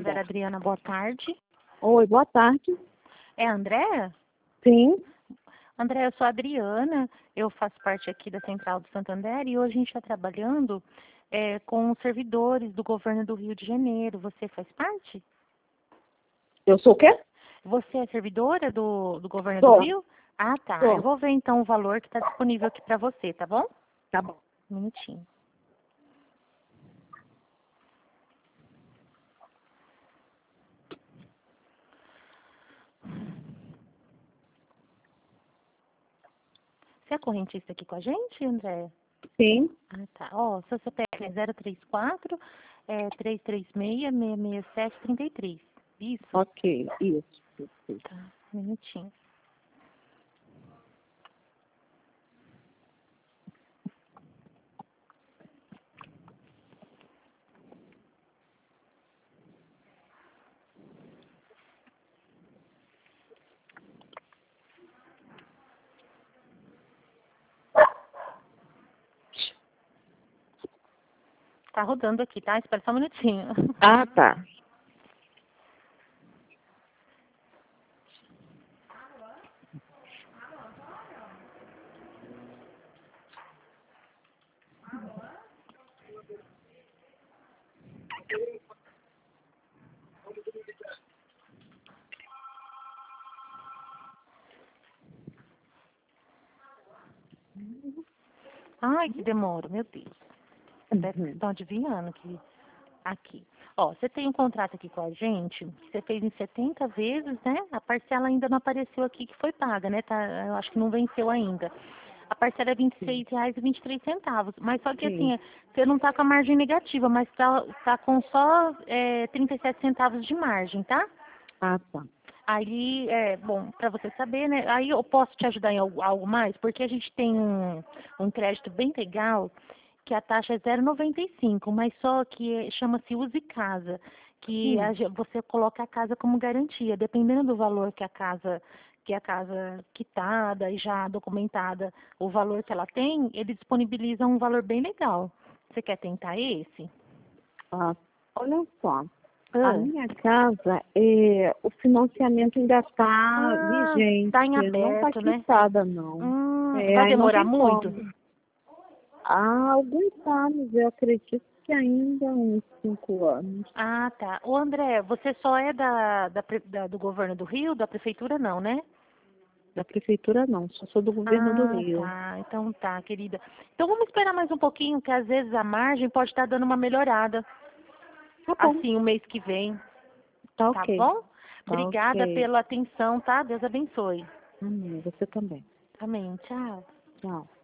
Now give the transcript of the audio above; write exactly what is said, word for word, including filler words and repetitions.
Santander, Adriana, boa tarde. Oi, boa tarde. É a Andréa? Sim. Andréa, eu sou a Adriana, eu faço parte aqui da Central do Santander e hoje a gente está trabalhando é, com os servidores do governo do Rio de Janeiro. Você faz parte? Eu sou o quê? Você é servidora do, do governo Sou. do Rio? Ah, tá. Sou. Eu vou ver então o valor que está disponível aqui para você, tá bom? Tá bom. Um minutinho. Você é correntista aqui com a gente, André? Sim. Ah, tá. Ó, seu C P F é zero três quatro, é, três três seis, seis seis sete, três três. Isso? Ok, isso. isso. Tá, um minutinho. Tá rodando aqui, tá? Espera só um minutinho. Ah, tá. Ai, que demora, meu Deus. Até Uhum. estão adivinhando que aqui. Ó, você tem um contrato aqui com a gente, que você fez em setenta vezes, né? A parcela ainda não apareceu aqui que foi paga, né? Tá, eu acho que não venceu ainda. A parcela é vinte e seis reais e vinte e três centavos. Mas só que Sim. assim, você não tá com a margem negativa, mas tá, tá com só é, trinta e sete centavos de margem, tá? Ah, tá. Aí, é, bom, para você saber, né? Aí eu posso te ajudar em algo, algo mais, porque a gente tem um, um crédito bem legal, que a taxa é zero vírgula noventa e cinco, mas só que é- chama-se Use Casa, que Hum. a ge- você coloca a casa como garantia, dependendo do valor que a casa, que a casa quitada e já documentada, o valor que ela tem, ele disponibiliza um valor bem legal. Você quer tentar esse? Ah, olha só. A Ah, minha casa, é, o financiamento ainda está ah, tá em vigente, não está aberto, né? quitada, não. Hum, É, vai aí não demorar tem muito? como. Há alguns anos, eu acredito que ainda uns cinco anos. Ah, tá. O André, você só é da, da, pre- da- do governo do Rio, da prefeitura não, né? Da prefeitura, não. Só sou do governo do Ah, Rio. tá. Então tá, querida. Então vamos esperar mais um pouquinho, que às vezes a margem pode estar dando uma melhorada, Tá bom. assim, o mês que vem, Tá tá ok. bom? Tá Obrigada ok. pela atenção, tá? Deus abençoe. Amém. Você também. Amém. Tchau. Tchau.